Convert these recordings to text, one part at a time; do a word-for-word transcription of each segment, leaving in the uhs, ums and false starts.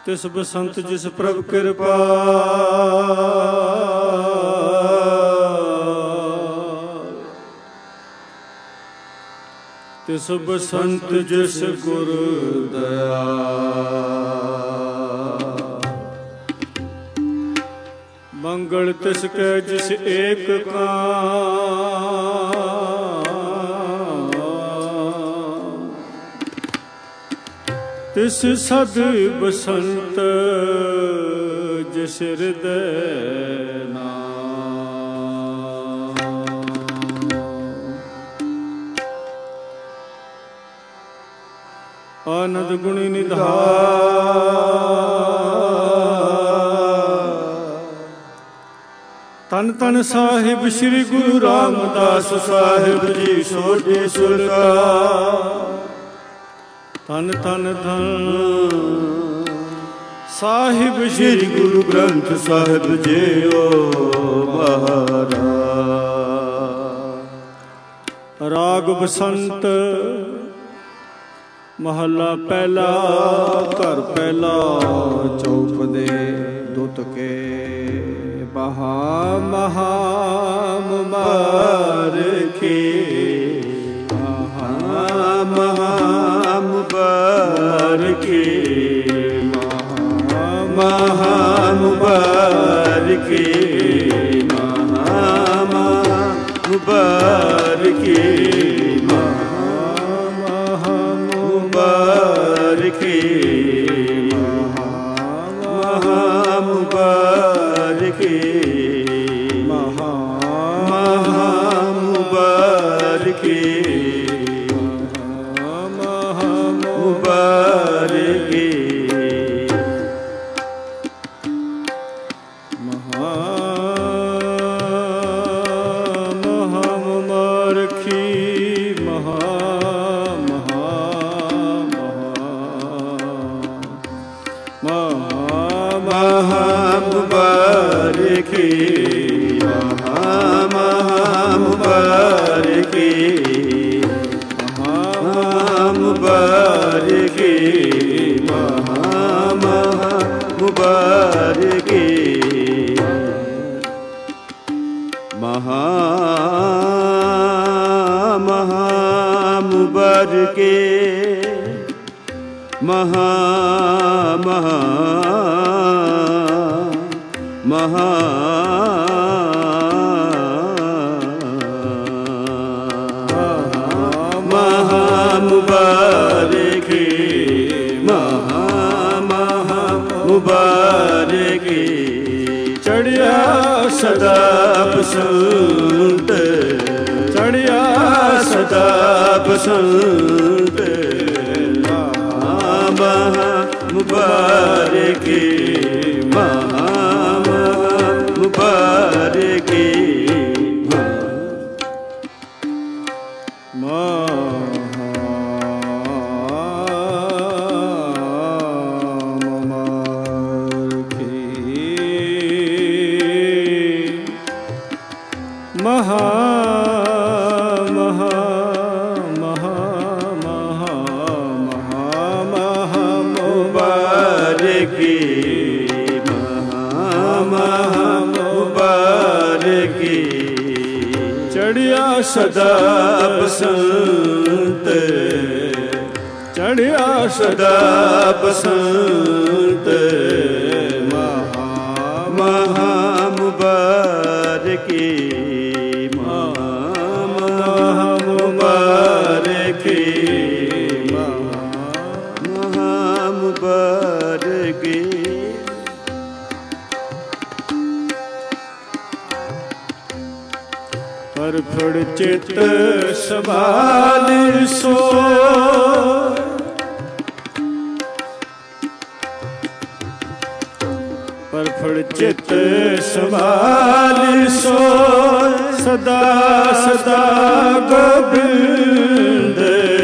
तिस बसंत जिस प्रभ कृपा तिस बसंत जिस गुरु दया मंगल तिसके जिस एक का तिस सद बसंत जिस हृदय आनंद गुणी निधान तन तन साहिब श्री गुरु रामदास साहिब जी सोढ़े सुलका तन तन धन साहिब श्री गुरु ग्रंथ साहिब जी ओ महाराज। राग बसंत महला पहला घर पहला चौप दे दुत के बहा महा मुबारकी महा महा मुबारकी महा महा मुबारकी महा महा मुबारकी मुबारकी महा मुबारकी महा महा मुबारकी महा मुबारकी महा महा मुबारकी महा महा मुबारकी महा महा मुबारकी महा मुबारकी महा महा मुबारकी महा महा मुबारकी महा महा महा महा मुबारकी महा महा मुबारकी चढ़िया सदा बसंत चढ़िया सदा बसंत महा मुबारकी महा महा मुबारकी महा महा महा महा महा महा मुबारकी महा महा मुबारकी चढ़िया सदा बसंत चढ़िया सदा बसंत महा महा मुबारकी महा मुबारकी महा मुबारकी पर फड़ चित सवाल सो पर फड़ चित सवाल सो सदा सदा गोविंद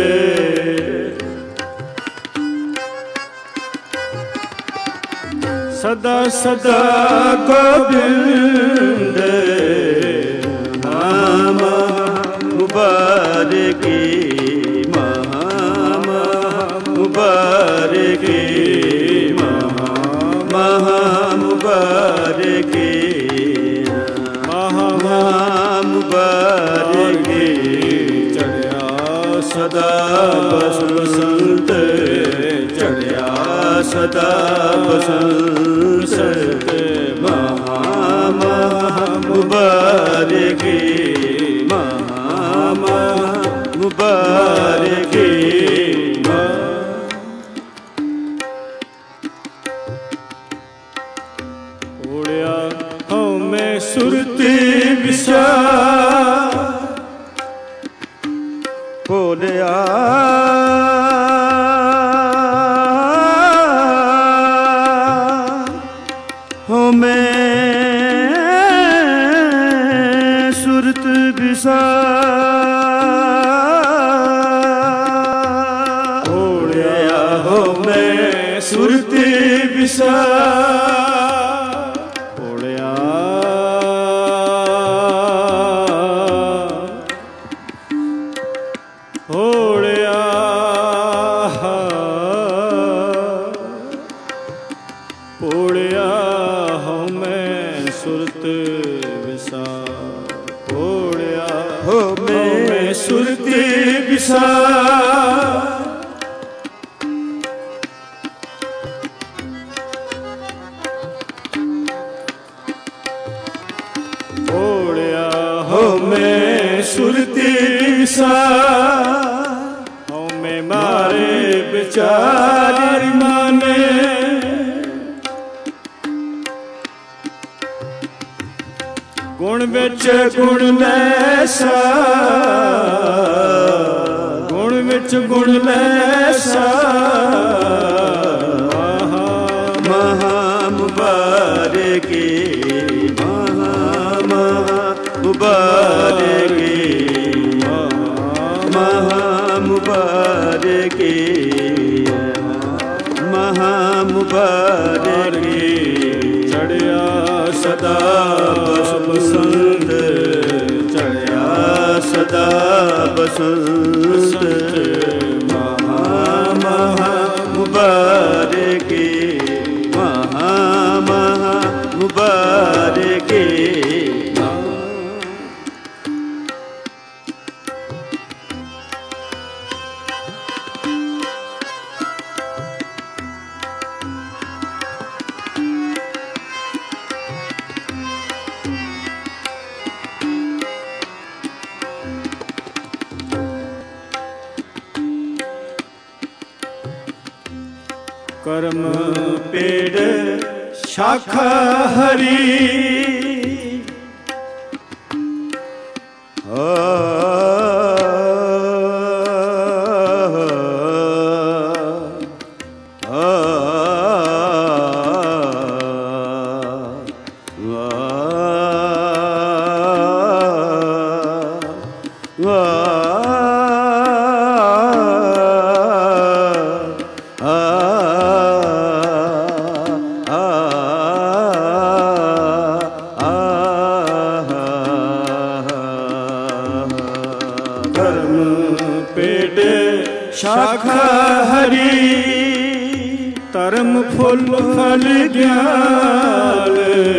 सदा सदा गोविंद महा मुबारकी महा महा मुबारकी महा ਮੁਬਾਰਕੀ ਚੜਿਆ ਸਦਾ ਬਸੰਤ ਚੜਿਆ ਸਦਾ ਬਸੰਤ ਮਹਾ ਮਹਾ ਮੁਬਾਰਕੀ ਮਹਾ ਮਹਾ ਮੁਬਾਰਕੀ ਓੜਿਆ ਹਉਮੈ ਸੁਰਤੀ ਵਿਸਾਰ ਭੋਲਿਆ ਹਉਮੈ ਸੁਰਤ ਵਿਸਾਰ ਓੜਿਆ ਹਉਮੈ ਸੁਰਤੀ ਵਿਸਾਰ ਓੜਿਆ ਓੜਿਆ ਓੜਿਆ ਹਉਮੈ ਸੁਰਤ ਵਿਸਾਰ ਓੜਿਆ ਹਉਮੈ ਸੁਰਤੀ ਵਿਸਾਰ ਓੜਿਆ ਹਉਮੈ ਸੁਰਤੀ ਵਿਸਾਰ ਹਉਮੈ ਮਾਰੇ ਵਿਚਾਰ ਮਾਨੇ ਗੁਣ ਵਿੱਚ ਗੁਣ ਲੈਸਾ ਗੁਣ ਵਿੱਚ ਗੁਣ ਲੈਸਾ ਮਹਾ ਮੁਬਾਰਕੀ ਮਹਾ ਮਹਾ ਮੁਬਾਰਕੀ ਮਹਾ ਮੁਬਾਰਕੀ ਮਹਾ ਮੁਬਾਰਕੀ ਚੜਿਆ ਸਦਾ ਬਸੰਤ ਚੜਿਆ ਸਦਾ ਬਸੰਤ ਮਹਾ ਮਹਾ ਮੁਬਾਰਕੀ ਮਹਾ ਮਹਾ ਮੁਬਾਰਕੀ ਕਰਮ ਪੇੜ ਸ਼ਾਖਾ ਹਰੀ ਆ ਸ਼ਾਖਾ ਹਰੀ ਧਰਮ ਫੁੱਲ ਫਲ ਗਿਆਨ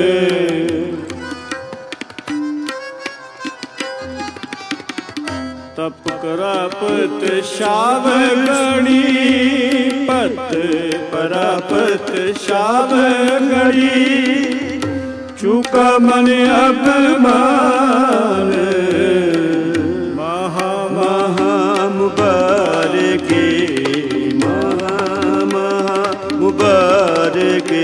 ਤਪ ਕਰਾਪਤ ਸ਼ਾਵਗਣੀ ਪਤ ਪਰਾਪਤ ਸ਼ਾਵਗਣੀ ਚੁਕਾ ਮਨ ਅਭਿਮਾਨ ਮਹਾ ਮਹਾ ਮੁਬਾਰਕੀ ਮਹਾ ਮਹਾ ਮੁਬਾਰਕੀ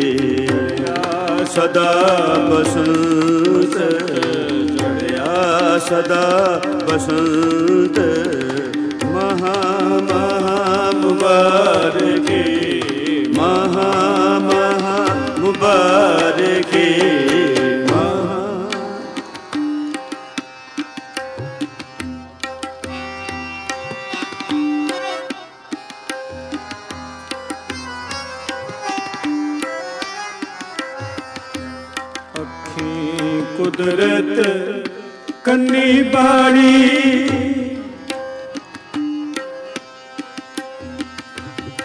ਸਦਾ ਬਸੰਤ ਚੜਿਆ ਸਦਾ ਬਸੰਤ ਮਹਾ ਮਹਾ ਮੁਬਾਰਕੀ ਮਹਾ ਮਹਾ ਮੁਬਾਰਕੀ ਕੁਦਰਤ ਕੰਨੀ ਬਾਣੀ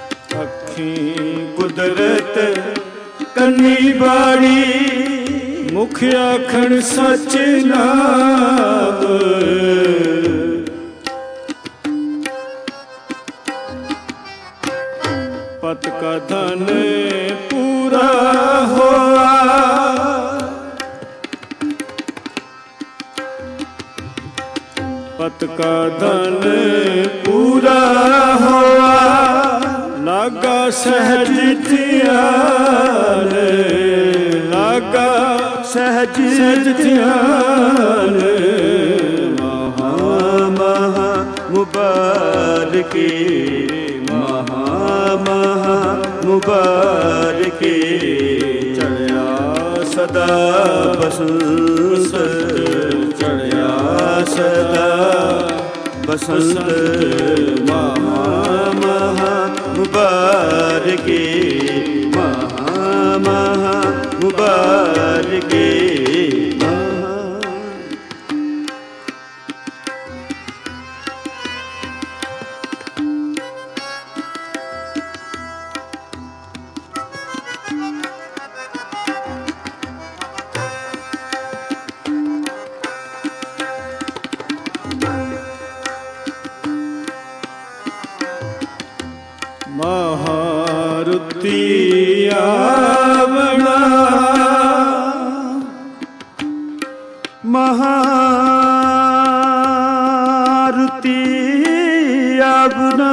ਅੱਖੀਂ ਕੁਦਰਤ ਕੰਨੀ ਬਾਣੀ मुख आखण सच नाम पत का धन पूरा होआ पत का धन पूरा होआ लागा सहज ध्यान लागा सहज ध्यान महा महा मुबारके महा महा मुबारके चढ़या सदा बसंत चढ़या सदा बसंत महा महा मुबारके महा महा मुबारके महारुति आवना महारुति आवना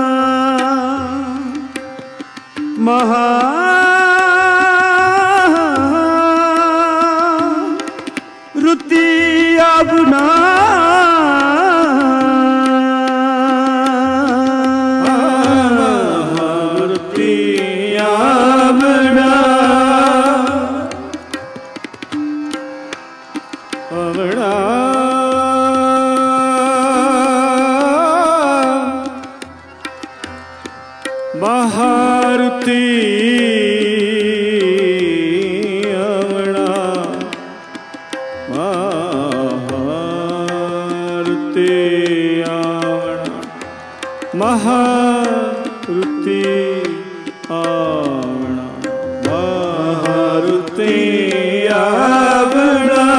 महारुति आवना महारुति आवना महारुति आवना महारुति आवना महारुति आवना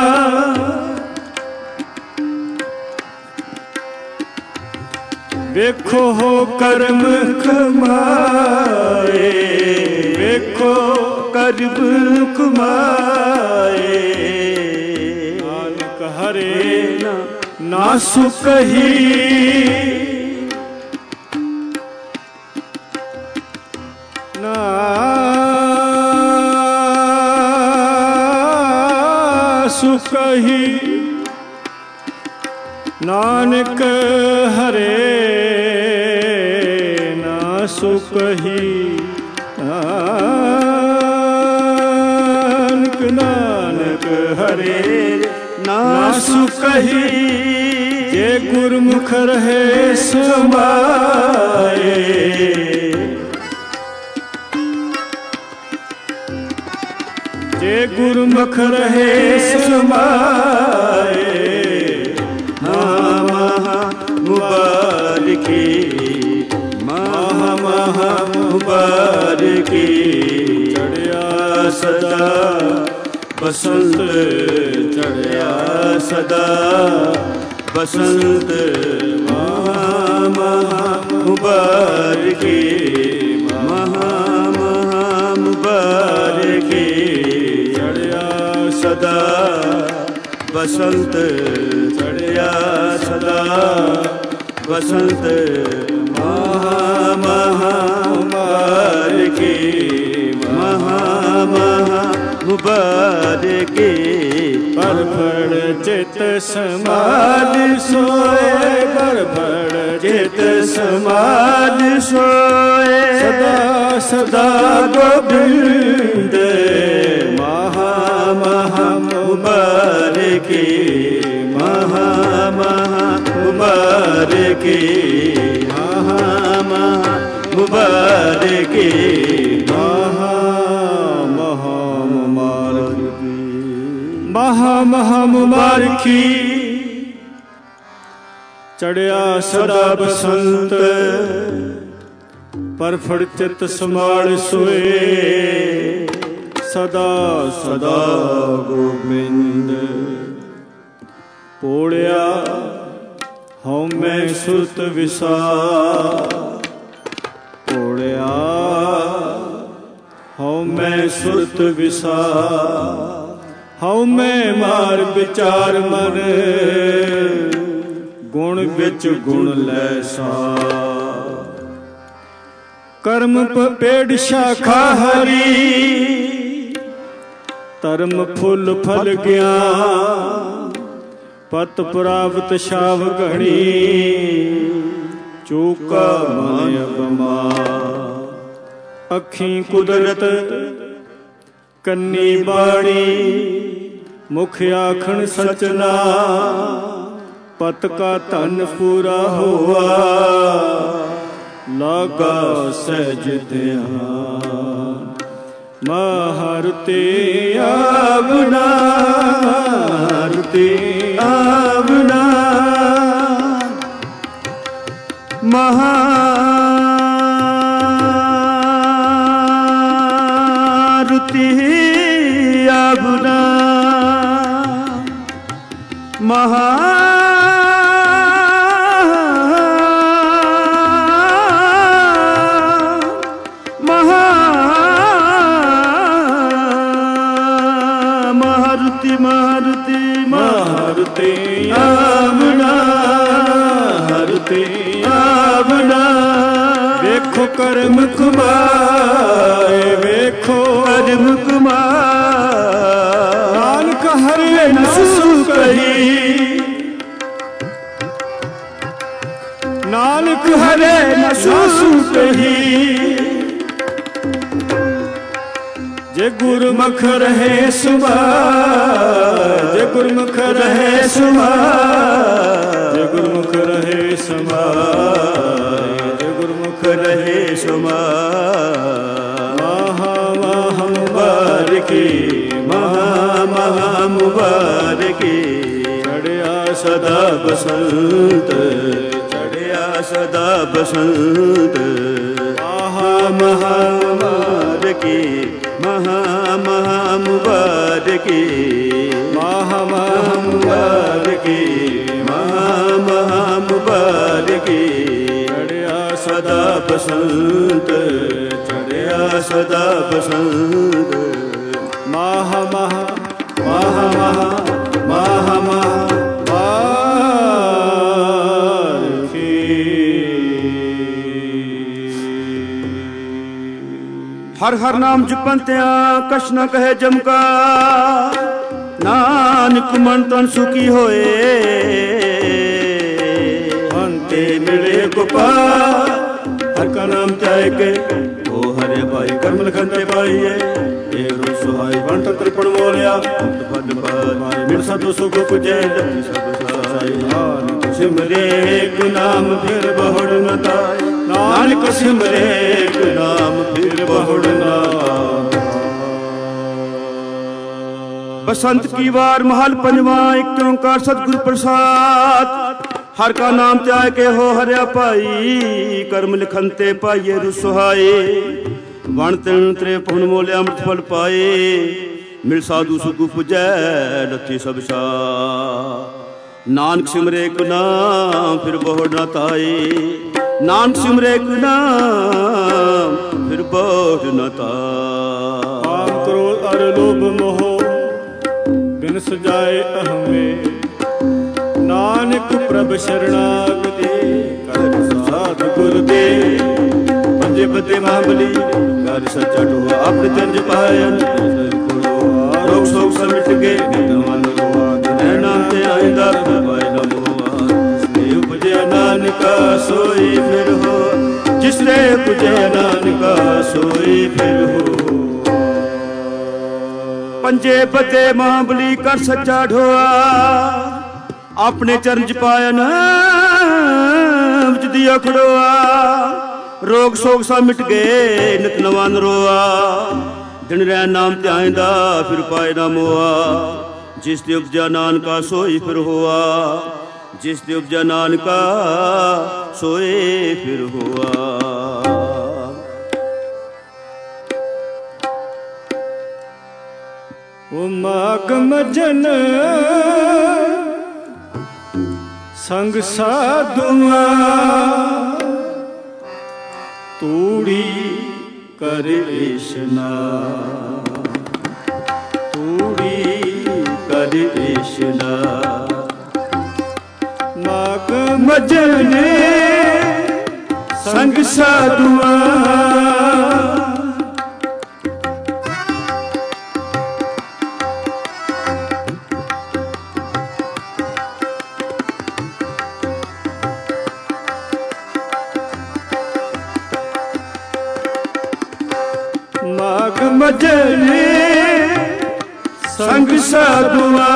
देखो हो कर्म कमाए देखो कर्म कमाए नानक हरे ना सुकही ना सुकही नानक हरे सुकही नानक नानक हरे ना सुकही जे गुरमुख रहे समाए जे गुरमुख रहे समाए महा मुबारके महा महा मुबारके चढ़या सदा बसंत चढ़या सदा बसंत महा महा मुबारके महा महा मुबारके चढ़या सदा बसंत चढ़या सदा बसंत महा महा मुबारके महा महा मुबारके पर फड़ चित समाधि सोए पर फड़ चित समाधि सोए सदा सदा गोविंद महा महा मुबारके महा महा मुबारके महा महा मुबारके महा महा मुबारकी महा महा मुबारकी चढ़या सदा बसंत पर फड़ चित समाड़ सोए ਸਦਾ ਸਦਾ ਗੋਬਿੰਦ। ਪੋੜਿਆ ਹਉਮੈ ਸੁਰਤ ਵਿਸਾਰ, ਪੋੜਿਆ ਹਉਮੈ ਸੁਰਤ ਵਿਸਾਰ। ਹਉਮੈ ਮਾਰ ਵਿਚਾਰ ਮਨ, ਗੁਣ ਵਿੱਚ ਗੁਣ ਲੈ ਸਾਰ। ਕਰਮ ਪੇੜ ਸ਼ਾਖਾ ਹਰੀ, ਧਰਮ ਫੁੱਲ ਫਲ ਗਿਆਨ। ਪਤ ਪ੍ਰਾਪਤ ਛਾਵ ਘਣੀ, ਚੂਕਾ ਮਨ ਅਪਮਾਨ। ਅੱਖੀਂ ਕੁਦਰਤ ਕੰਨੀ ਬਾਣੀ, ਮੁਖ ਆਖਣ ਸਚਨਾ। ਪਤ ਕਾ ਧਨ ਪੂਰਾ ਹੋਆ, ਲਾਗਾ ਸਹਿਜ ਧਿਆਨ। ਮਹਾਰਤੀ ਆਵਨਾ, ਮਹਾਰਤੀ ਆਵਨਾ। ਮਹਾਰਤੀ ਆਵਨਾ, ਮਹਾ ਹਰਤੇ ਆਵਣਾ, ਹਰਤੇ ਆਵਣਾ। ਵੇਖੋ ਕਰਮ ਕਮਾਏ, ਵੇਖੋ ਕਰਮ ਕਮਾਏ। ਨਾਨਕ ਹਰੇ ਨਸੂ ਕਹੀ, ਨਾਨਕ ਹਰੇ ਨਸੂ ਕਹੀ। ਜੇ ਗੁਰਮੁਖ ਰਹੇ ਸਮਾਇ, ਜੇ ਗੁਰਮੁਖ ਰਹੇ ਸਮਾਇ। ਜੇ ਗੁਰਮੁਖ ਰਹੇ ਸਮਾਇ, ਜੇ ਗੁਰਮੁਖ ਰਹੇ ਸਮਾਇ। ਮਹਾ ਮਹਾ ਮੁਬਾਰਕੀ, ਮਹਾ ਮਹਾ ਮੁਬਾਰਕੀ। ਚੜਿਆ ਸਦਾ ਬਸੰਤ, ਚੜਿਆ ਸਦਾ ਬਸੰਤ। ਮਹਾ ਮਹਾ ਮੁਬਾਰਕੀ, ਮਹਾ ਮਹਾ ਮੁਬਾਰਕੀ। ਮਹਾ ਮਹਾ ਮੁਬਾਰਕੀ, ਮਹਾ ਮਹਾ ਮੁਬਾਰਕੀ। ਚੜਿਆ ਸਦਾ ਬਸੰਤ, ਚੜਿਆ ਸਦਾ ਬਸੰਤ। ਮਹਾ ਮਹਾ ਮਹਾ ਮਹਾ ਮਹਾ ਮਹਾ ਹਰ ਹਰ ਨਾਮ ਜਪੰਤਿਆ, ਕਛ ਨ ਕਹੇ ਜਮ ਕਾ। ਨਾਨਕ ਮਨ ਤਨ ਸੁਖੀ ਹੋਏ, ਹੰਤੇ ਮਿਲੇ ਗੋਪਾਲ। ਹਰ ਕਾ ਨਾਮ ਚਾਹੇ ਕੇ ਉਹ ਹਰੇ ਭਾਈ, ਕਰਮ ਲਖਨ ਤੇ ਪਾਈਏ। ਏਕ ਰੂਪ ਸੁਹਾਈ ਬਣ ਤੰਤਰ ਪਣ ਮੋਲਿਆ। ਫਲ ਪਾਈ ਮਿਲ ਸਤਿ ਸੁਖ ਪੁਜੈ, ਜਪਿ ਸਭ ਸਾਈ। ਨਾਨਕ ਸਿਮਰੇ ਏਕ ਨਾਮ ਫਿਰ ਬਹੁੜ ਨ ਤਾਈ। ਨਾਨਕ ਸਿਮਰੇ ਏਕ ਨਾਮ ਫਿਰ ਬਹੁੜ ਨਾ ਤਾਈ। बसंत की वार महल पंजवा, एक ओंकार सतगुरु प्रसाद। हर का नाम त्याग के हो हरिया पाई, कर्म लिखन ते पाइये रुसहाए। वण तिन त्रे पुन मोले अमृत फल पाए, मिल साधु सुख पुजै रथी सब सा। नानक सिमरे एक नाम फिर बहु न ताए, नानक सिमरे एक नाम फिर बहु न ताए। काम क्रोध अर लोभ मोह बिन सजाए अहमे, नानक प्रभ शरणागति कर साध गुर दे। पंजे बदे महाबली कर सच्चा ढोआ, अपने तंज पायन रोग शोक सब मिट के मन रोआ। नाम ते आइंदा पाए न मोआ, जिसने उपजे नानका सोई फिर हो, जिसने उपजे नानका सोई फिर हो। पंजे बदे महाबली कर सच्चा ढोआ, अपने चरण च पायन विच दिया खड़ोआ। रोग शोक सा मिट गए नित नवा नरोआ, दिन रह नाम ध्याइंदा फिर पाए ना मोआ। जिस ते उपजा नानका सोई फिर होआ, जिस ते उपजा नानका सोए फिर होआ। ਉਹ ਮਾਗ ਮਜਨ ਸੰਗ ਸਾਧੂਆਂ ਤੂੜੀ ਕਰ ਇਸ਼ਨਾਨ, ਤੂੜੀ ਕਰ ਇਸ਼ਨਾਨ। ਮਾਗ ਮਜਨ ਸੰਗ ਸਾਧੂਆਂ ਮਾਗ ਮਜਨੇ ਸੰਗ ਸਾਧੂਆਂ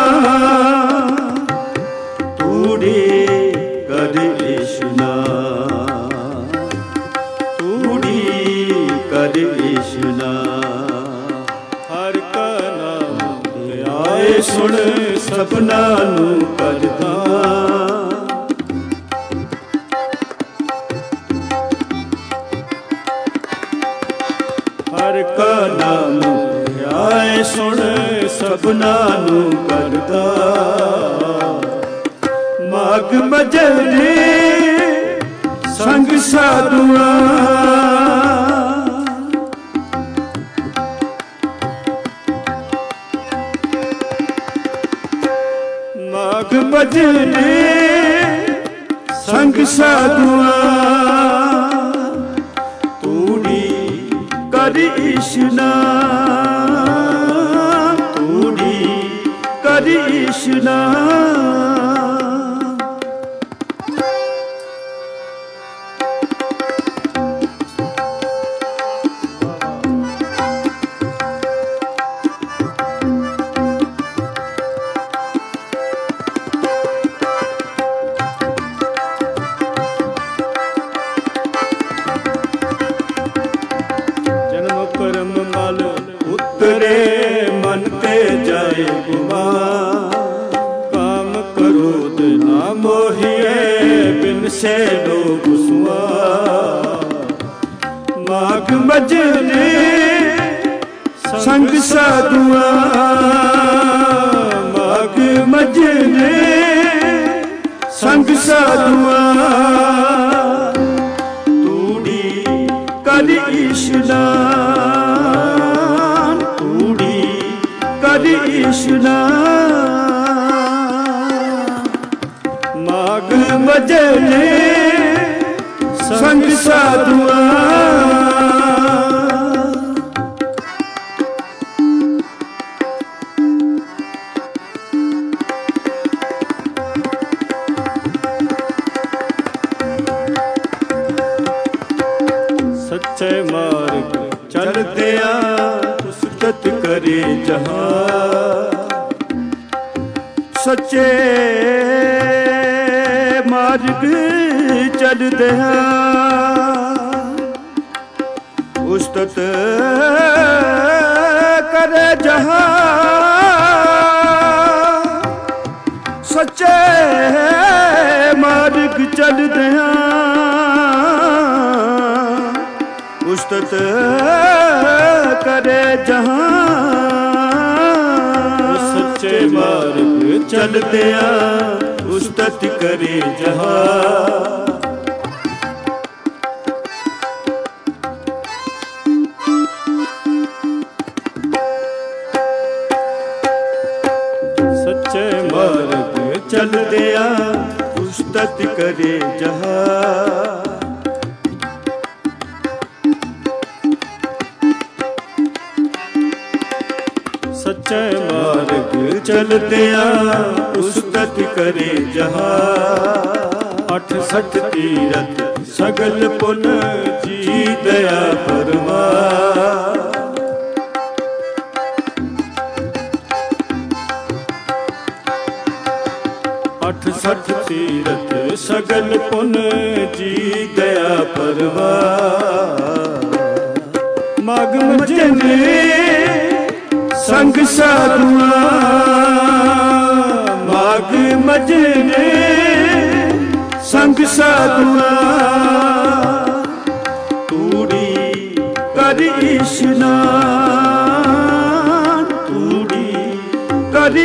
ਤੂੜੀ ਕਰ ਇਸ਼ਨਾਨ, ਤੂੜੀ ਕਰ ਇਸ਼ਨਾਨ। ਹਰ ਕਾ ਨਾਮ ਧਿਆਏ ਸੁਣ ਸਭਨਾ ਨੂੰ ਕਰਦਾ, ਹਰ ਕਾ ਨਾਮ ਧਿਆਏ ਸੁਣ ਸਭਨਾ ਨੂੰ ਕਰਦਾ। ਮਾਗ ਮਜਨੇ ਸੰਗ ਸਾਧੂਆਂ ਮਾਗ ਮਜਨੇ ਸੰਗ ਸਾਧੂਆਂ ਤੂੜੀ ਕਰ ਇਸ਼ਨਾਨ, ਤੂੜੀ ਕਰ ਇਸ਼ਨਾਨ। ਉਤਰੇ ਮਨ ਤੇ ਜਾਏ ਗੁਮਾਨ, ਕਾਮ ਕ੍ਰੋਧ ਨਾ ਮੋਹੀਏ ਬਿਨ ਸੇ ਲੋਭ ਸੁਆਨ। ਮਾਗ ਮਜਨੇ ਸੰਗ ਸਾਧੂਆਂ ਮਾਗ ਮਜਨੇ ਸੰਗ ਸਾਧੂਆਂ ਤੂੜੀ ਕਰ ਇਸ਼ਨਾਨ, ਕਰ ਇਸ਼ਨਾਨ। ਮਾਗ ਮਜਨੇ ਸੰਗ ਸਾਧੂਆਂ ਸੱਚੇ ਮਾਰਗ ਚਲਦਿਆਂ ਉਸਤਤ ਕਰੇ ਜਹਾਂ। ਸੱਚੇ ਮਾਰਗ ਚਲਦਿਆਂ ਉਸਤਤ ਕਰੇ ਜਹਾਂ। ਸੱਚੇ ਮਾਰਗ ਚਲਦਿਆਂ ਉਸਤਤ करे जहाँ। सच्चे मार्ग चलदिया उस्तत करे जहाँ। सच्चे मार्ग चलदिया उस्तत करे जहाँ। सच्चे मार्ग चलदिया उस्तत करे जहाँ। अठ सठ तीरथ सगल पुन जी दया परवार। अठ सठ तीरथ सगल पुन जी दया परवार। माग मजने संग साधुआ माग मजने संग साधुआ। तूड़ी कर इशनान तूड़ी ਕਰ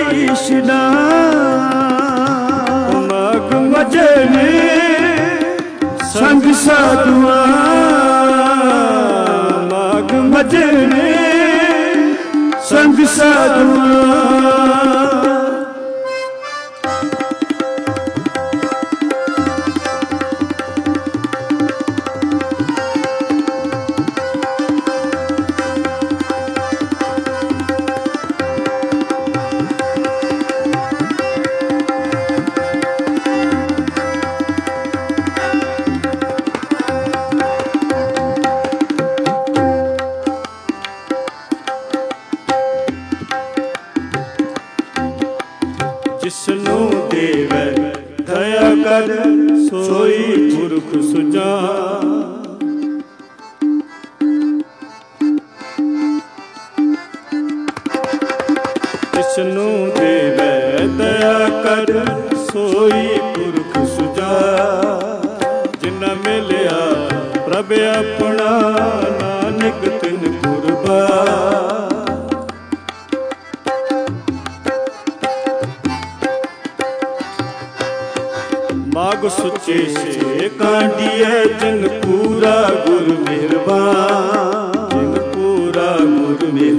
ਇਸ਼ਨਾਨ ਮਾਘ ਮਜਨੇ ਸੰਗ ਸਾਧੂਆਂ ਮਾਘ ਮਜਨੇ ਸੰਗ ਸਾਧੂਆਂ ਜਿਸਨੂੰ ਦੇਵੈ ਦਇਆ ਕਰ ਸੋਈ ਪੁਰਖ ਸੁਜਾਨ ਜਿਸਨੂੰ ਦੇਵੈ ਦਇਆ ਕਰ ਸੋਈ ਪੁਰਖ ਸੁਜਾਨ ਜਿਨ੍ਹਾਂ ਮਿਲਿਆ ਪ੍ਰਭ ਆਪਣਾ ਨਾਨਕ ਤਿਨ ਕੁਰਬਾਨ ਮਾਘ ਸੁੱਚੇ ਸੇ ਕਾਂਡੀਐ ਜਿਨ ਪੂਰਾ ਗੁਰ ਮਿਹਰਬਾਨ ਜਿਨ ਪੂਰਾ ਗੁਰ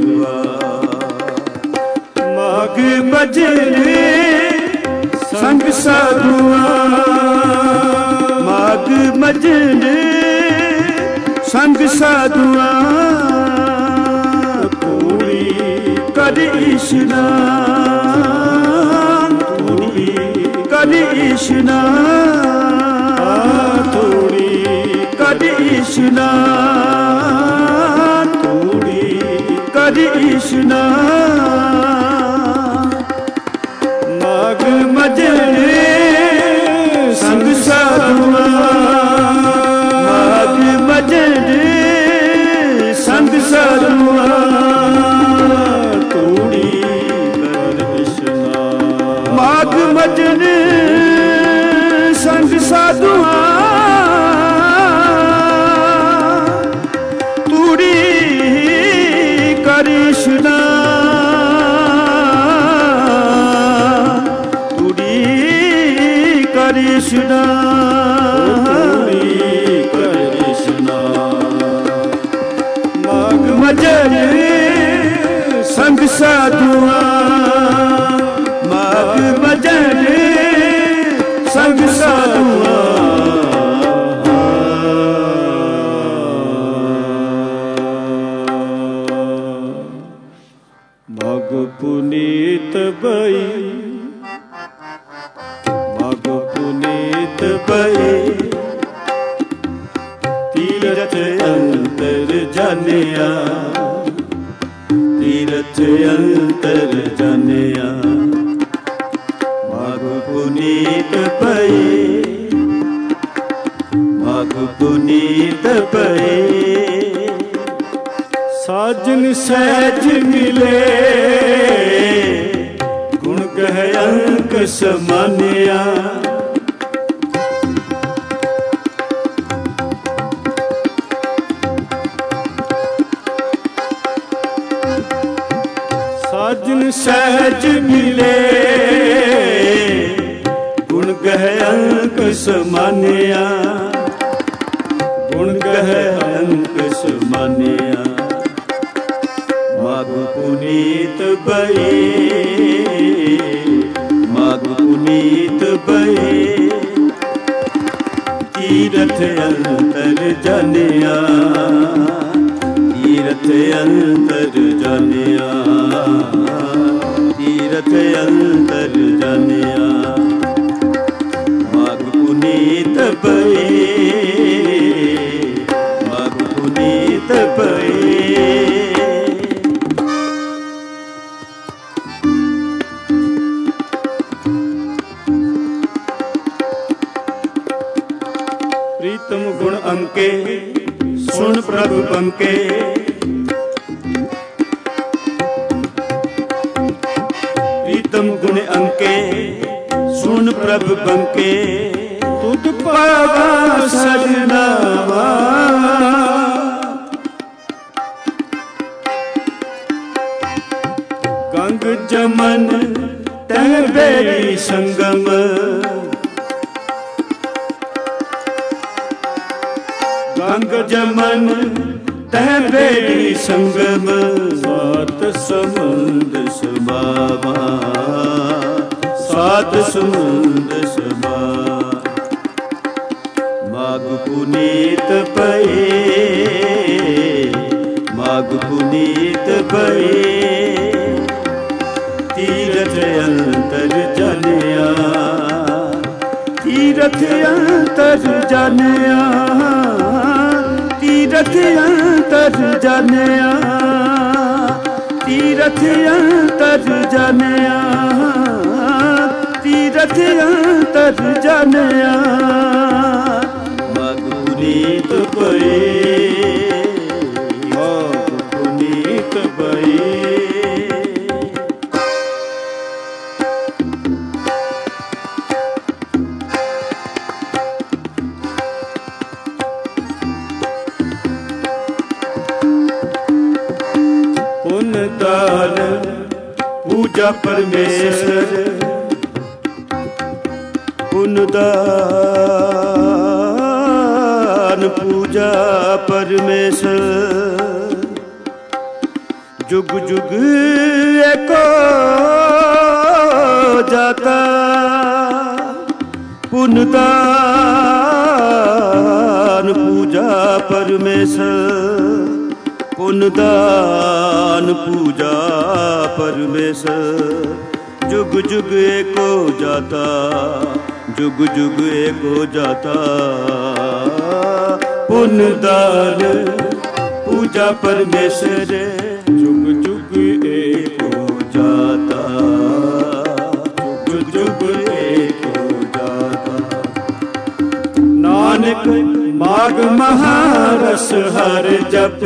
ਮਿਹਰਬਾਨ ਮਾਘ ਭਜਨੇ ਸੰਗ ਸਾਧੂਆਂ ਮਾਘ ਭਜਨੇ ਸੰਗ ਸਾਧੂਆਂ ਪੂਰੀ ਕਰ ਇਸ਼ਨਾਨ ਪੂਰੀ ਕਰ ਇਸ਼ਨਾਨ ਥੋੜੀ ਕਰ ਇਸ਼ਨਾਨ ਥੋੜੀ ਕਰ ਇਸ਼ਨਾਨ ਮਾਘ ਮਜਨੇ ਸੰਗ ਸਾਧੂਆਂ ਮਾਘ ਮਜਨੇ ਸੰਗ ਸਾਧੂਆਂ ਥੋੜੀ ਕਰ ਇਸ਼ਨਾਨ ਮਾਘ ਮਜਨੇ ਸੰਗ ਸਾਧੂਆਂ ਤੂੜੀ ਕਰ ਇਸ਼ਨਾਨ ਤੂੜੀ ਕਰ ਇਸ਼ਨਾਨ ਤੂੜੀ ਕਰ ਇਸ਼ਨਾਨ ਮਾਘ ਮਜਨੇ ਸੰਗ ਸਾਧੂਆਂ ਮਾਘ ਮਜਨੇ ਸੰਗ ਸਾਧੂਆਂ ਮਾਘ ਪੁਨੀਤ ਬਈ ਮਾਘ ਪੁਨੀਤ ਬਈ ਤੀਰਥ ਅੰਤਰ ਜਾਣਿਆ ਤੀਰਥ ਅੰਤਰ ਜਾਣਿਆ ਮਾਘ ਪੁਨੀਤ ਪਏ ਮਾਘ ਪੁਨੀਤ ਪਏ ਸਾਜਨ ਸਹਿਜ ਮਿਲੇ ਗੁਣ ਕਹਿ ਅੰਕ ਸਮਾਨਿਆ ਸਾਜਨ ਸਹਿਜ ਮਿਲੇ ਗੁਣ ਗਹਿ ਅੰਕ ਸਮਾਨਿਆ ਗੁਣ ਗਹਿ ਅੰਕ ਸਮਾਨਿਆ ਮਾਘ ਪੁਨੀਤ ਬਈ ਮਾਘ ਪੁਨੀਤ ਬਈ ਤੀਰਥ ਅੰਤਰ ਜਾਣਿਆ ਤੀਰਥ ਅੰਤਰ ਜਾਣਿਆ ਤੀਰਥ ਅੰਤਰ ਜਾਣਿਆ ਮਾਘ ਪੁਨੀਤ ਪਏ ਮਾਘ ਪੁਨੀਤ ਪਏ ਪ੍ਰੀਤਮ ਗੁਣ ਅੰਕੇ ਸੁਣ ਪ੍ਰਭ ਪੰਕੇ ਪ੍ਰੀਤਮ ਗੁਣ ਅੰਕੇ ਸੁਣ ਪ੍ਰਭ ਬੰਕੇ ਤੁਧ ਪਾਵਾ ਸਜਨਾਵਾ गंग जमन तह बेड़ी संगम, गंग जमन तह बेड़ी संगम, सात समुंद समावा, सात समुंद समा। माघ पुनीत भये, माघ पुनीत भये, तीरथ अंतर जानिया, तीरथ अंतर जानिया, तीरथ अंतर जानिया, तीरथ अंतर जानिया, तीरथ अंतर जानिया। माघ पुनीत भये, माघ पुनीत भये। पुनदान पूजा परमेश्वर, पुनदान पूजा परमेश्वर, जुग जुग एको जाता, पुनदान पूजा परमेश्वर, पुनदान पूजा परमेश्वर, जुग जुग एको जाता, जुग जुग एको जाता। पुनदान पूजा परमेश्वर, जुग जुग एको जाता, जुग जुग एको जाता। नानक माघ महारस हर जप,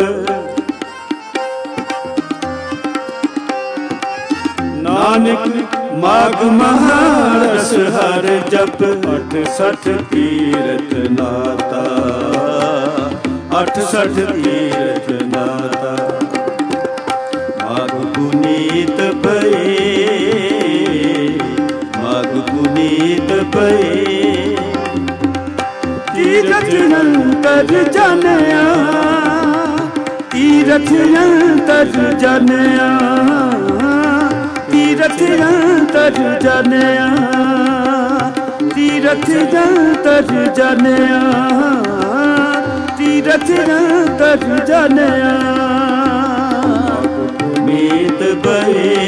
नानक माघ महारस हर जप, अठ सठ तीरथ नाता, अठ सठ तीरथ नाता। माघ पुनीत भये, माघ पुनीत भये, तीरथ अंतर जानिया, तीरथ अंतर जानिया, तीरथ अंतर जानिया, तीरथ अंतर जानिया, तीरथ अंतर जानिया। पुनीत भये,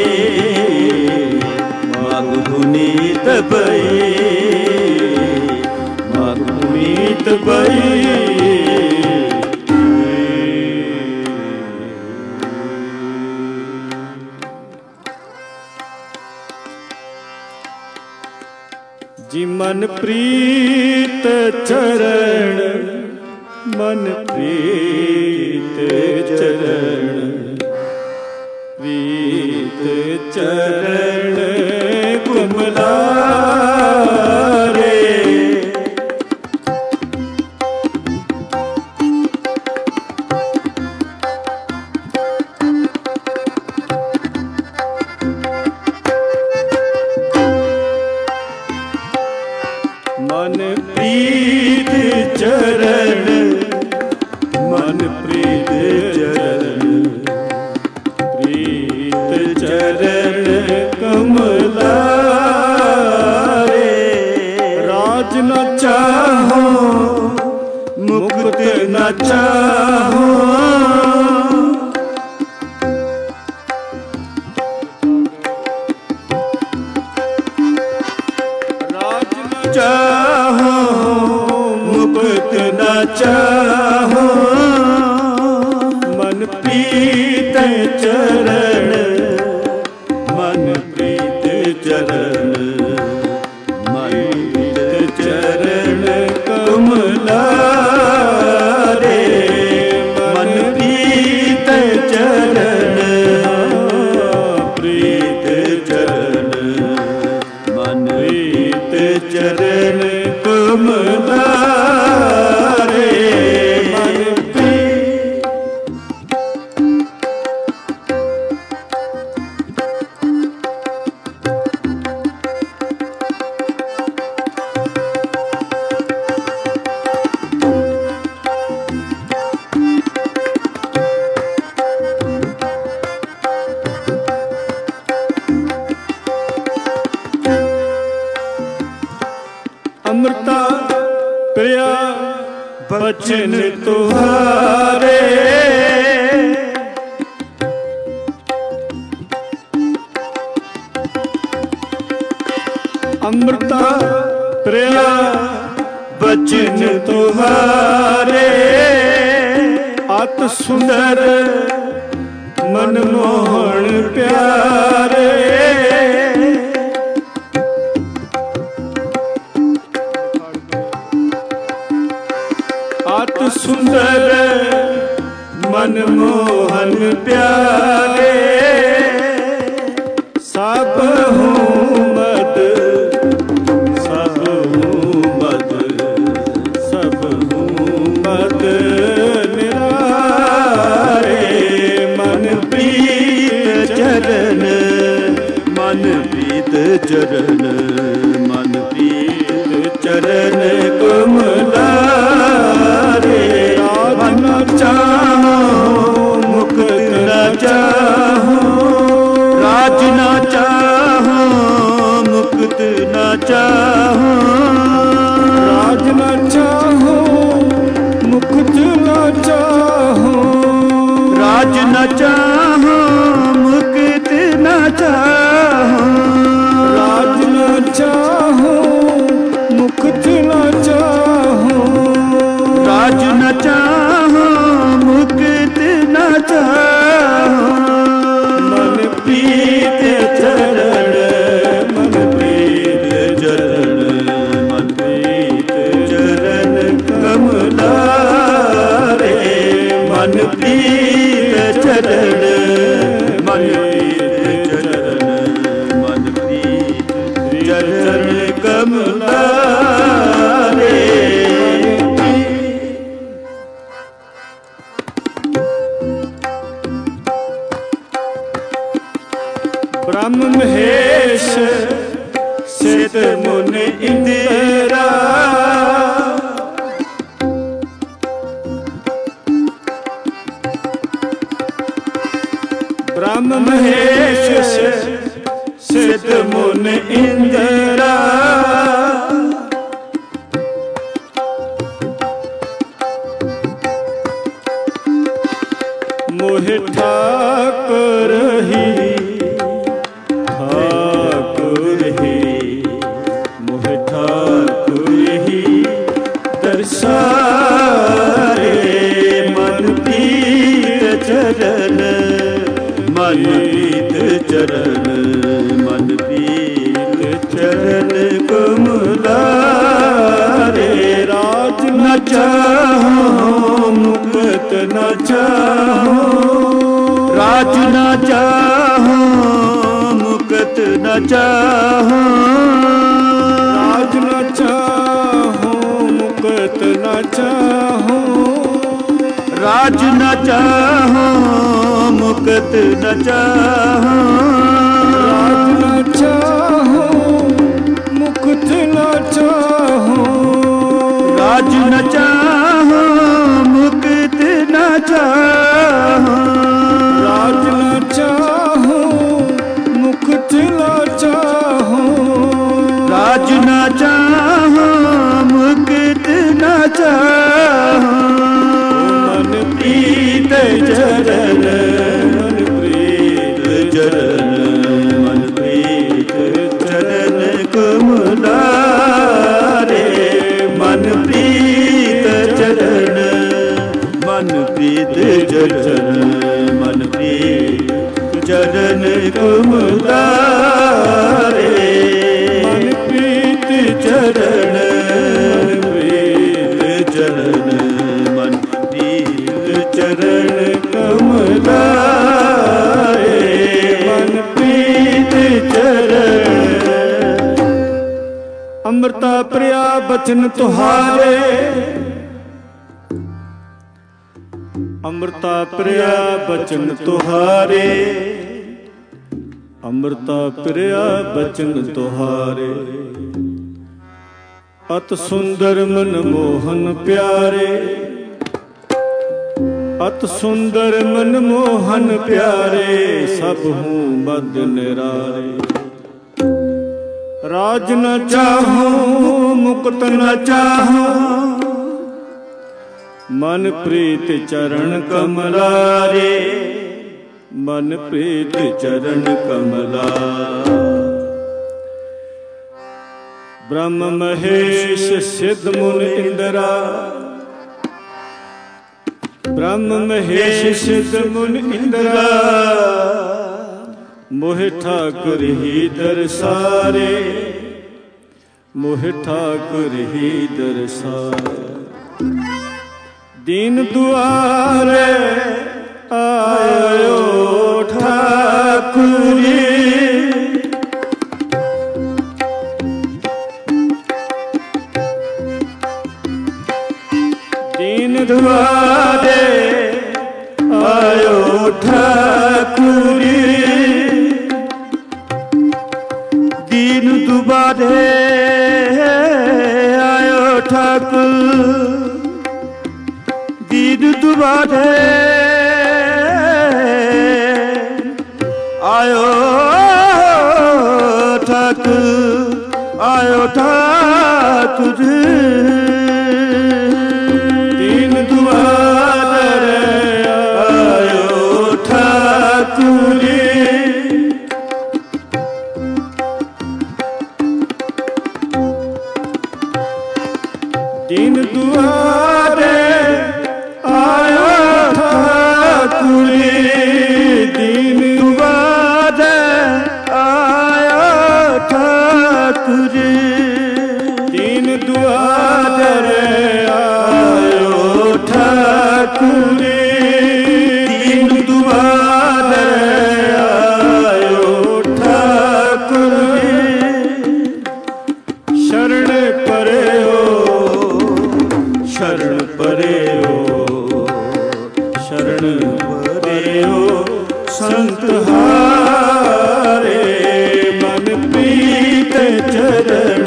माघ पुनीत भये, माघ पुनीत भये। जी मन प्रीत चरण, मन प्रीत चरण, प्रीत चरण कुमलारे। मन प्रीत चरण, मन प्रीत बचन तुहारे अमृता प्रिया बचन तुहारे अत सुंदर मनमोहन प्यारे अत सुंदर मनमोहन प्यारे सब हूँ मद सब हूँ मद सब हूँ मद निरारे मन प्रीत चरण मन प्रीत चरण मन प्रीत चरण कमला राज न चाहो मुक्त न चाहो राज न चाहो मुक्त न चाहो राज न चाहो मुक्त न चाहो राज न चाहो मुक्त न चाहो राज न चाहो मुक्त न चाहो राज न चाहो मुक्त न चाहो मन प्रीत चरण मन प्रीत चरण मन प्रीत चरण कमला रे मन प्रीत चरण मन प्रीत चरण मन प्रीत चरण कमला रे ब्रह्म महेश सिद्ध मुनि इंदिरा ब्रह्म महेश सिद्ध मुनि इंदिरा मोहि ठाकुर ही सारे मन प्रीत चरण मन प्रीत चरण मन प्रीत चरण कमला रे राज न चाहो मुक्त न चाहो राज न चाहो मुक्त न चाहो राज न चाहो मुक्त न चाहो राज न चाहो मुक्त न चाहो राज न चाहो मुक्त न चाहो राज न चाहो मुक्त न चाहो राज न चाहो मुक्त न चाहो राज न चाहो मुक्त न चाहो मन प्रीत चरण मन प्रीत चरण मन प्रीत चरण कमला रे मन प्रीत चरण मन प्रीत चरण मन प्रीत चरण कमला रे मन प्रीत चरण चरण मन प्रीत चरण कमला मन प्रीत चरण अमृता प्रिया बचन तुहारे अमृता प्रिया बचन तुहारे अमृता प्रिया बचन तुहारे अत सुंदर मनमोहन प्यारे अत सुंदर मनमोहन प्यारे सब हूँ बद निरारे राज न चाहो मुक्त न चाहो मन प्रीत चरण कमलारे, मन प्रीत चरण कमला। ब्रह्म महेश सिद्ध मुन इंद्रा, ब्रह्म महेश सिद्ध मुन इंद्रा, मोह ठाकुर ही दरसारे, मोह ठाकुर ही दरसारे। दीन दुआरे आयो ठाकुरी, दीन दुआरे आयो ठाकुरी, दीन दुबारे आयो ठाकुर, दीन दुबारे आयो ठाकुर, आयो ठाकुर, दीन दुबारे आयो ठाकुर, दीन दुआरे आयो ठाकुर, दीन दुआरे आयो ठाकुर, दीन दुआरे आयो ठाकुर, दीन दुआरे आयो ठाकुर। शरण परे हो, शरण परे हो, शरण परे हो संत हारे। मन प्रीत चरण,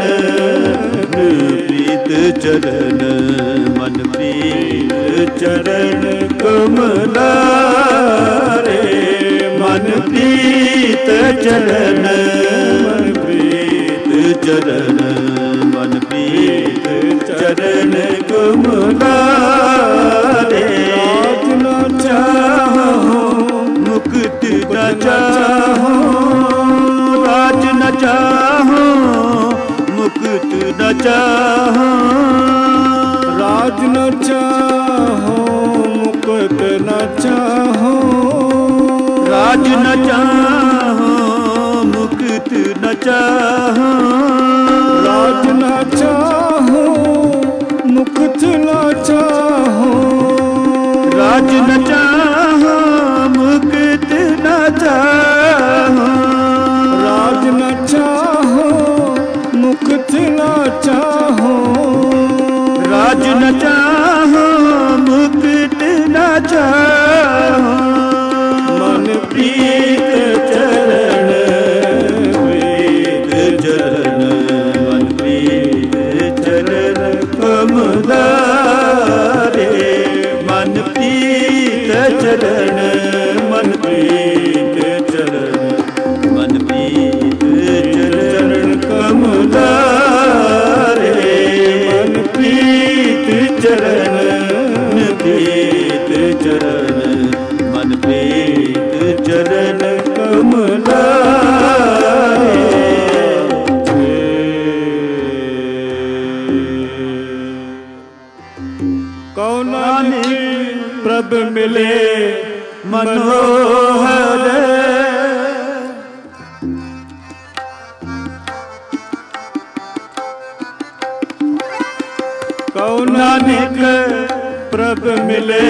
प्रीत चरण, मन प्रीत चरण कमला रे। मन प्रीत चरण, मन प्रीत चरण, मन प्रीत चरण कमला रे। राज न चाहो मुक्ति न चाहो, राज न चाहो मुक्ति न चाहो, राज न चाहो मुकुट न चाहो, राज न चाहो मुकुट न चाहो, राज न चाहो मुकुट न चाहो, राज न चाहो मुकुट न चाहो, राज न चाहो मुकुट न चाहो, राज न चाहो मुकुट न चाहो। मन प्रीत चरण, प्रीत चरण, मन प्रीत चरण कमला रे। मन प्रीत चरण, मन प्रीत चरण, मन प्रीत चरण कमला रे। मन प्रीत चरण, प्रीत चरण, मन प्रीत चरण कमला रे। कौनानिक प्रभ मिले मनोहर, कौनानिक प्रभ मिले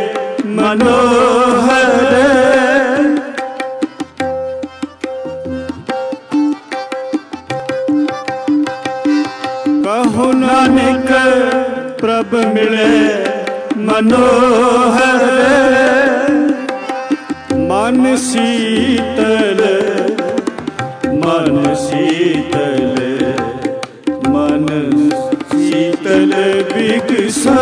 मनोहर, कहो नानक प्रभ मिले मनोहर। मन शीतल, मन शीतल, मन शीतल बिगसारे।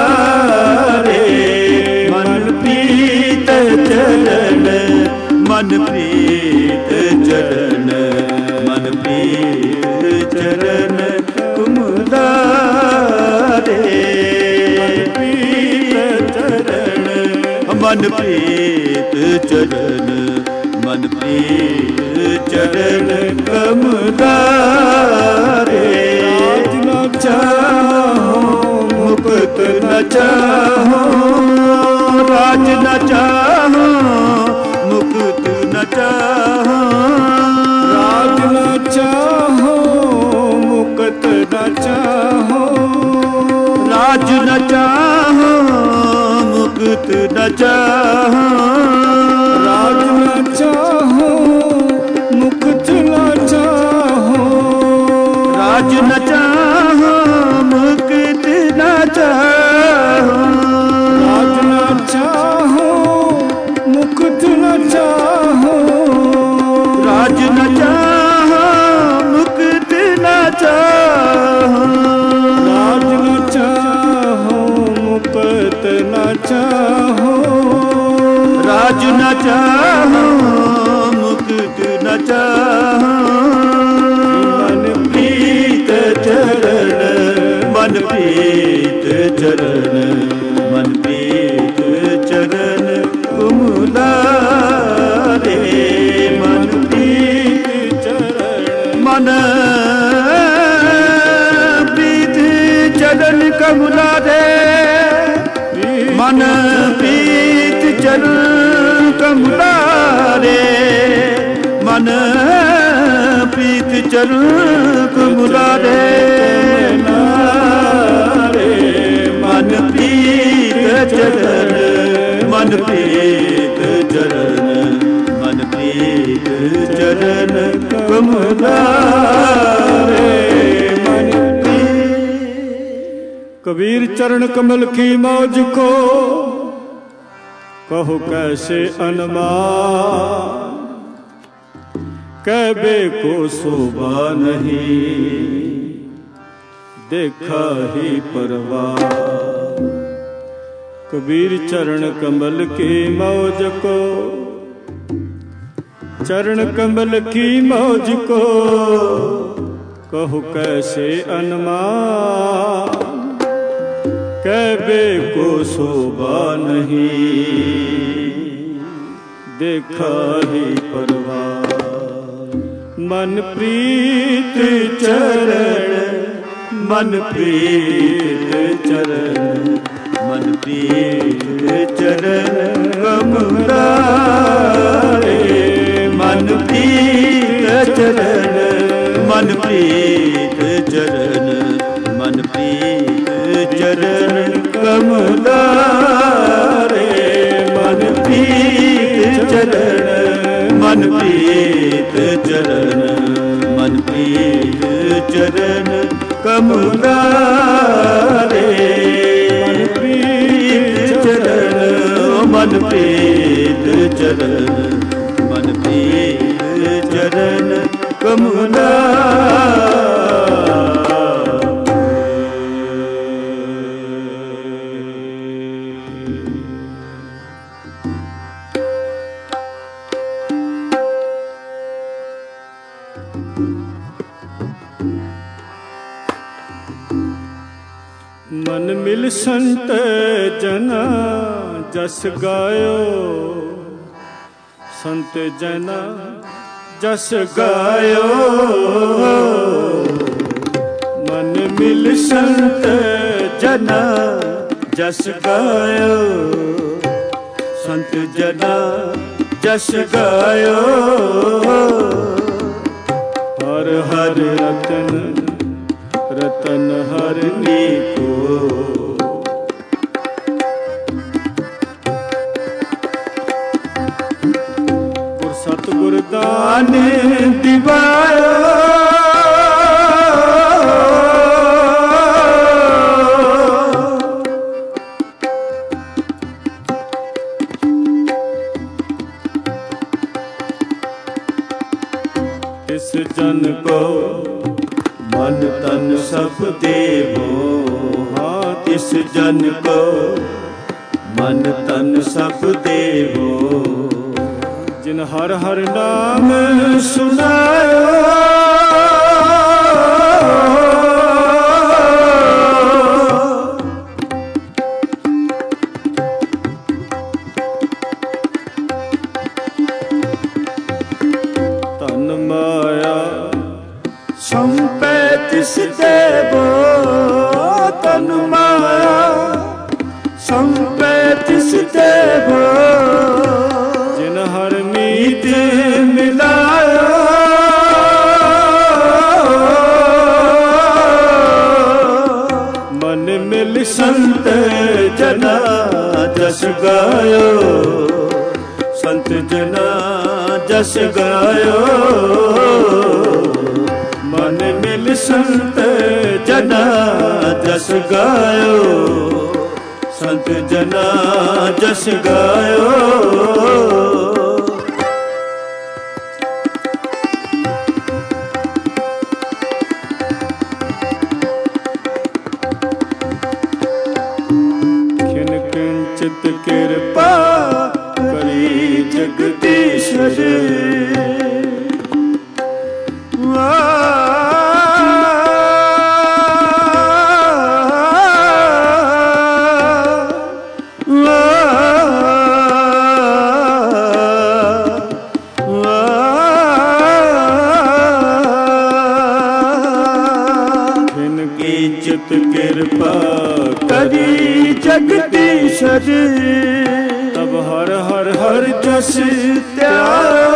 मन प्रीत चरण, मन प्रीत चरण, मन प्रीत चरण कुमुदा रे। मन प्रीत प्रीत चरण मन प्रीत चरण कमदारे। राज न चाहो मुकुत न चाहो राज न चाहो मुकुत न चाहो राज न चाहो मुकुत न चाहो राज न चाहो मुकुत न चाहो राज न चाहो मुकुत न चाहो राज न चाहो मुकुत न चाहो राज न चाहो मुकुत न चाहो राज न चाहो मुकुत न चाहो राज न चाहो मुकुत न चाहो राज न चाहो मुकुत न चाहो मन प्रीत चरण मन प्रीत चरण मन प्रीत चरण कुमुदारे। मन प्रीत चरण मन प्रीत चरण कमुलारे मन प्रीत चरण कमुलारे मन प्रीत चरण कमुलारे मन प्रीत चरण मन प्रीत चरण मन प्रीत चरण कमुलारे। कबीर चरण कमल की मौज को कहो कैसे अनमान, कहबे को शोभा नहीं देखा ही परवाह। कबीर चरण कमल की मौज को चरण कमल की मौज को कहो कैसे अनमान, कहबे को शोभा नहीं देखा ही परवाह। मन प्रीत चरण मन प्रीत चरण मन प्रीत चरण कमलारे। मन प्रीत चरण मन प्रीत चरण मन प्रीत चरण कमलारे। मन प्रीत चरण मन प्रीत चरण मन प्रीत चरण कमलारे। मन प्रीत चरण मन प्रीत चरण मन प्रीत चरण कमलारे। मन मिल संत जना जस गायो, संत जना जस गायो। मन मिल संत जना जस गायो संत जना जस गायो। हर हर रतन रतन हर नीको, पुर सतगुर दान दिवायो। इस जन को मन तन सब देवो, हाँ इस जन को मन तन सब देवो। जिन हर हर नाम सुनायो, संत जना जस गायो मन मिल संत जना जस गायो संत जना जस गायो खिन किंचित कृपा करी जगदीश्वर कृपा करी जगदीश्वर तब हर हर हर जस त्याग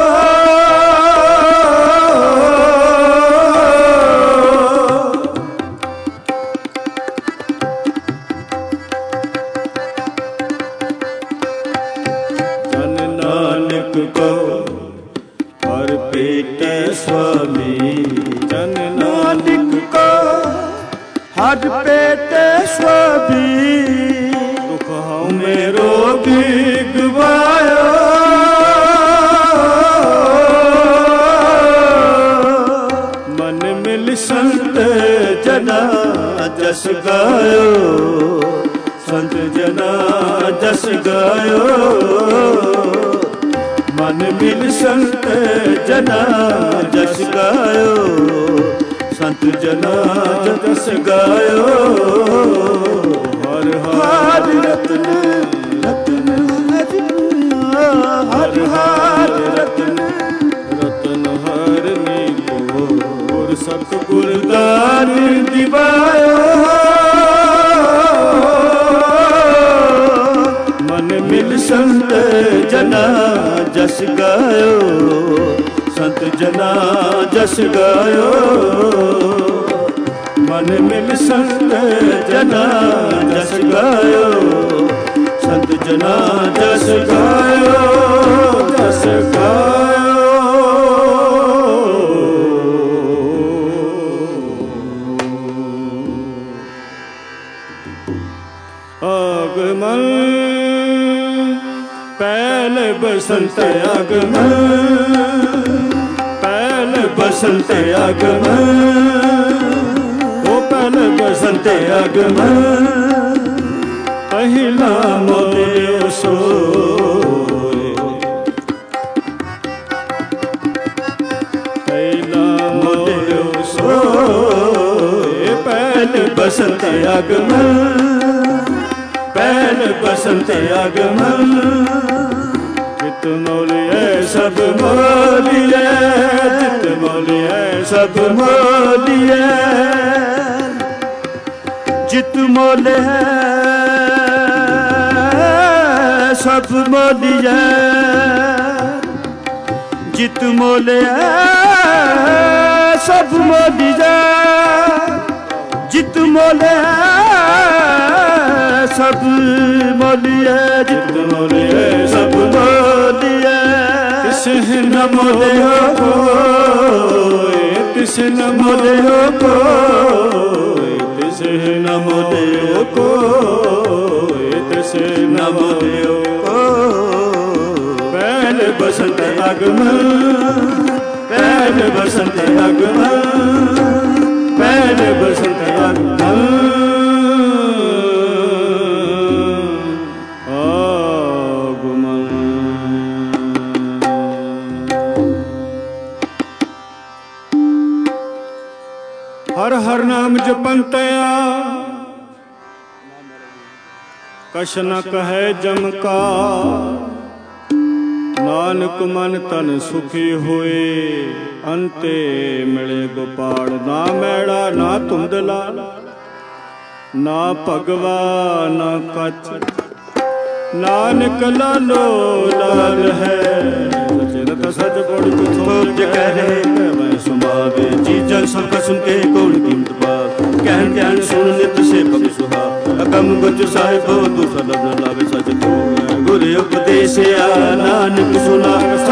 जन नानक को हर पेट स्वामी जन नानक को हर पेट स्वामी दुख हमें रोगी गवायो मन मिल संत जना जस गायो संत जना जस गायो मन मिल संत जना जस गायो संत जना जस गायो हर हर रत्न रत्न हर हर रत्न रत्न हर नीको गुर सतगुर दान दिवायो मन मिल संत जना जस गायो संत जना जस गायो मन मिल संत जना जस गायो संत जना जस गायो जस गायो आगमन पहले बसंत आगमन पहले बसंत आगमन ओ पहले बसंत आगमन पहिला मोरे सोए पहिला मोरे सोए पहले बसंत आगमन पहले बसंत आगमन जित मोलिए सब मोलिए जित मोलिए सब मोलिए जित मोले सब मोलिए जित मोले सब मोलिए जित मोले सब मोलिए जित मोलिए सब मोलिए तिस न मोले हो कोई तिस न मोले हो कोई तिस न मोले हो कोई तिस न मोले हो पहले बसंत आगमन पहले बसंत आगमन पहले बसंत आगमन हर हर नाम जपंतया कछ न कहे जम का नानक मन तन सुखी हुए अंते मिले गोपाल ना मैड़ा ना धुंधला ना भगवा ना कच नानक लालो लाल है रत सच गुण थोज करे मैं सुमावे जी जन सब सुन के कौन कीमत पा कहन ध्यान सुन नित से भग सुहा अकम गुज साहिब दूसरा लफ्ज लावे सच तो गुरु उपदेश आ नानक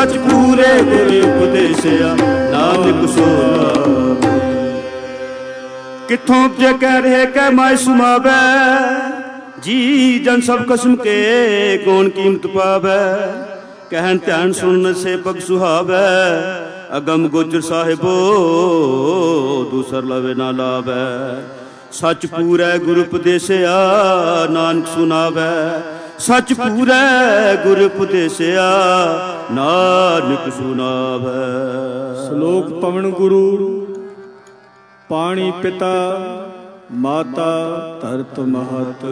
ਸੱਚ ਪੂਰੇ ਗੁਰ ਉਪਦੇਸਿਆ ਨਾਨਕ ਸੋ ਨਾਵੇ। ਕਿੱਥੋਂ ਜੇ ਕਹਿ ਰਹੇ ਕਹਿ ਮਾਇ ਸੁਮਾਵੈ ਜੀ ਜਨ ਸਭ ਕਸਮ ਕੇ ਕੌਣ ਕੀਮਤ ਪਾਵੈ। ਕਹਿਣ ਧਿਆਨ ਸੁਣਨ ਸੇ ਪਗ ਸੁਹਾਵੈ ਅਗਮ ਗੋਚਰ ਸਾਹਿਬੋ ਦੂਸਰ ਲਵੇ ਨਾ ਲਾਵੈ। ਸੱਚ ਪੂਰੈ ਗੁਰ ਉਪਦੇਸਿਆ ਨਾਨਕ ਸੁਨਾਵੈ। ਸੱਚ ਪੂਰੈ ਗੁਰ ਉਪਦੇਸਿਆ ਨਾਨਕ ਸੁਨਾਵੈ। ਸ਼ਲੋਕ ਪਵਨ ਗੁਰੂ ਪਾਣੀ ਪਿਤਾ ਮਾਤਾ ਧਰਤ ਮਹਤ।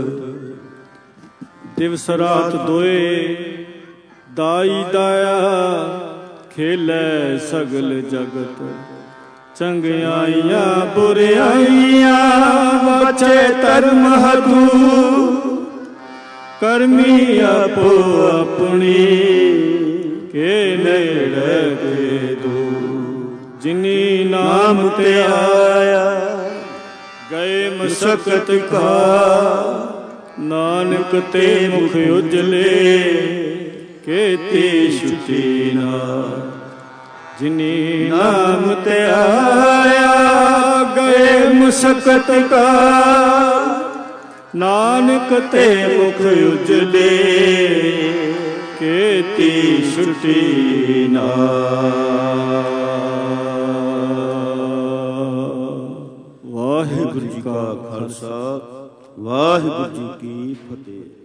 ਦਿਵਸ ਰਾਤ ਦੋਏ ਦਾਈ ਦਾਇਆ ਖੇਲੇ ਸਗਲ ਜਗਤ। ਚੰਗਿਆਈਆਂ ਬੁਰਿਆਈਆਂ ਬਚੇ ਧਰਮ ਹਦੂ। ਕਰਮੀ ਆਪੋ ਆਪਣੀ ਕੇ ਨੇੜੇ ਦੇ ਦੂ। ਜਿਨੀ ਨਾਮ ਤੇ ਆਇਆ ਗਏ ਮਸਕਤ ਕਾ। ਨਾਨਕ ਤੇ ਮੁਖ ਉਜਲੇ ਕੀਤੀ ਛੁਟੀ ਨਾ। ਜਿਨੀ ਨਾਮ ਤੇ ਆਇਆ ਗਏ ਮਸਕਤ ਕਾ। ਨਾਨਕ ਤੇ ਮੁਖ ਉਜਲੇ ਕੀਤੀ ਛੁਟੀ ਨਾ। ਵਾਹਿਗੁਰੂ ਜੀ ਕਾ ਖਾਲਸਾ ਵਾਹਿਗੁਰੂ ਜੀ ਕੀ ਫਤਿਹ।